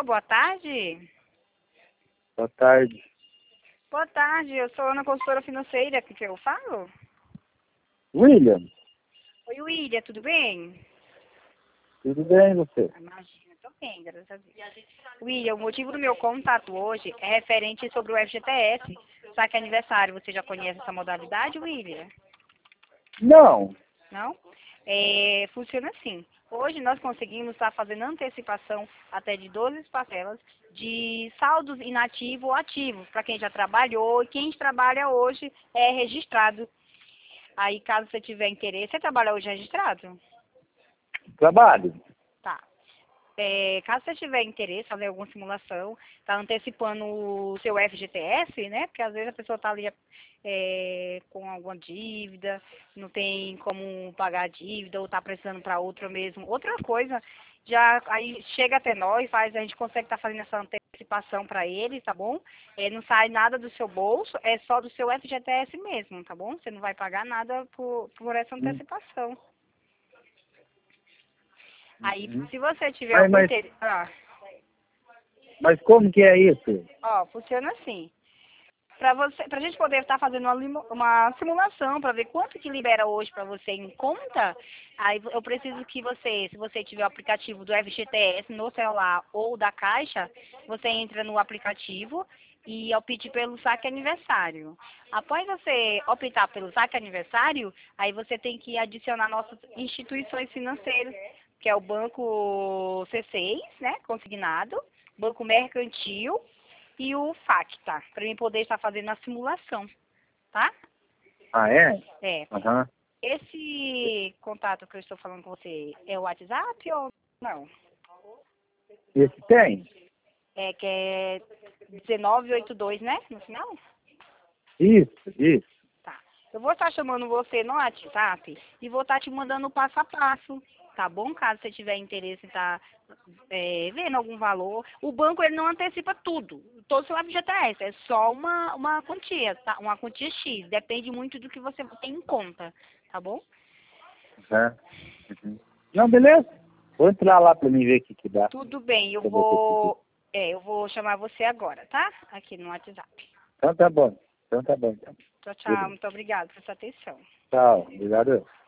boa tarde. Boa tarde. Boa tarde, eu sou Ana, consultora financeira, que eu falo? William, Oi, William, tudo bem? tudo bem você? Imagina, tô bem, graças a Deus. William, o motivo do meu contato hoje é referente sobre o FGTS, saque aniversário. Você já conhece essa modalidade, William? Não. Não? Funciona assim. Hoje nós conseguimos estar fazendo antecipação até de 12 parcelas de saldos inativo ou ativo, para quem já trabalhou e quem trabalha hoje é registrado. Aí, caso você tiver interesse, você trabalha hoje registrado? Trabalho. Tá. Caso você tiver interesse, fazer alguma simulação, tá antecipando o seu FGTS, né? Porque às vezes a pessoa tá ali com alguma dívida, não tem como pagar a dívida, ou tá precisando para outra mesmo. Outra coisa, já aí chega até nós, a gente consegue estar fazendo essa antecipação para ele, tá bom? Não sai nada do seu bolso, é só do seu FGTS mesmo, tá bom? Você não vai pagar nada por essa antecipação. Aí, Uhum. se você tiver Mas, algum mas, interesse... mas como que é isso? Funciona assim. Pra gente poder estar fazendo uma simulação para ver quanto que libera hoje para você em conta, aí eu preciso que você, se você tiver o aplicativo do FGTS no celular ou da Caixa, você entra no aplicativo e opte pelo saque aniversário. Após você optar pelo saque aniversário, aí você tem que adicionar nossas instituições financeiras, que é o Banco C6, né, consignado, Banco Mercantil, e o FACTA, para mim poder estar fazendo a simulação, tá? Ah, é? É. Aham. Esse contato que eu estou falando com você é o WhatsApp ou não? Esse tem? Que é 1982, né? No final? Isso. Tá. Eu vou estar chamando você no WhatsApp e vou estar te mandando o passo a passo, tá bom? Caso você tiver interesse em estar vendo algum valor. O banco, ele não antecipa tudo, todo o seu FGTS, é só uma quantia, tá? Uma quantia X, depende muito do que você tem em conta, tá bom? Aham. Uhum. Não, beleza? Vou entrar lá para mim ver o que dá. Tudo bem, Eu vou conseguir. eu vou chamar você agora, tá? Aqui no WhatsApp. Então tá bom. Então. Tchau, tchau, Beleza. muito obrigada por sua atenção. Tchau. Obrigado.